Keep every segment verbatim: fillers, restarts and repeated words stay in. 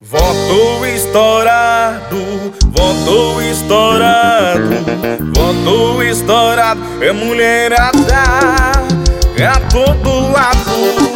Voto estourado, voto estourado, voto estourado. É mulherada, é a todo lado.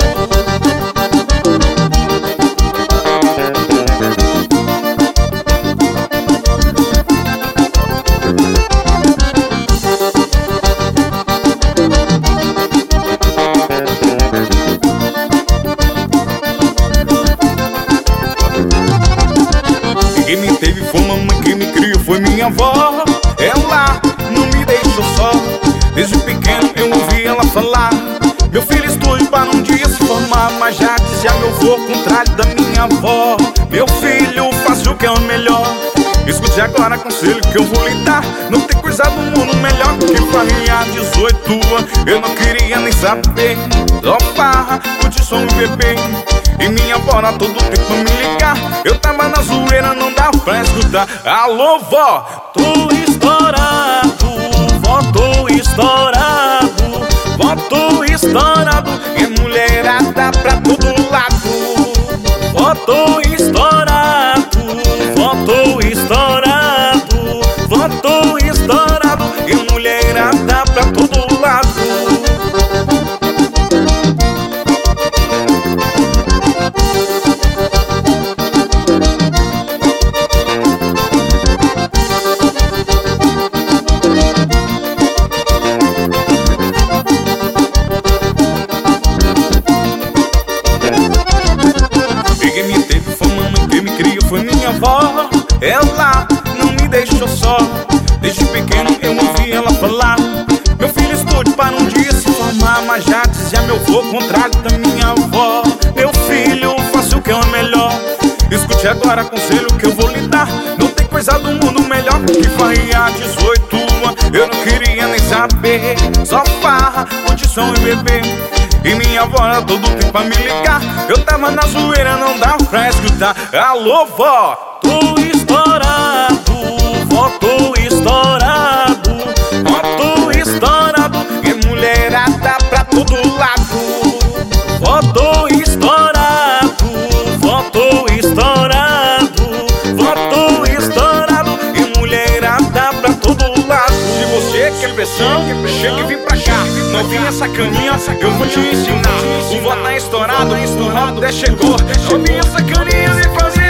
Quem me teve foi mamãe, quem me criou foi minha avó. Ela não me deixou só. Desde pequeno eu ouvi ela falar: meu filho estude para um dia se formar. Mas já dizia meu avô, contrário da minha avó: meu filho, faça o que é o melhor. Escute agora conselho que eu vou lhe dar. Não tem coisa do mundo melhor que farrinha dezoito anos. Eu não queria nem saber. Só farra, curtição e bebê. E minha avó a todo tempo me ligar. Eu tava na zoeira, não dava pra escutar. Alô, vó! Tô estourado, vó, tô estourado, vó, tô estourado. E mulherada pra todo lado. Vó, tô estourado, vó, tô estourado, vó, tô estourado. E mulherada pra todo lado. Quem me teve foi mamãe, quem me criou foi minha avó. Ela não me deixou só. Desde pequeno eu ouvi ela falar: meu filho estude para um dia se formar. Mas já dizia meu avô, contrário da minha avó: meu filho, faça o que é o melhor. Escute agora conselho que eu vou lhe dar. Não tem coisa do mundo melhor que farrinha dezoito anos. Eu não queria nem saber. Só farra, curtição e bebê. E minha avó a todo tempo a me ligar. Eu tava na zoeira, não dava pra escutar. Alô, vó! Tô estourado, vó, tô estourado, vó, tô estourado. E mulherada pra todo lado. Vó, tô estourado, vó, tô estourado, vó, tô estourado. E mulherada pra todo lado. Se você quer pressão, chega e vem pra cá. Não vinha sacaninha, eu vou te ensinar. O vó tá estourado, o round chegou. Não vinha sacaninha, nem fazer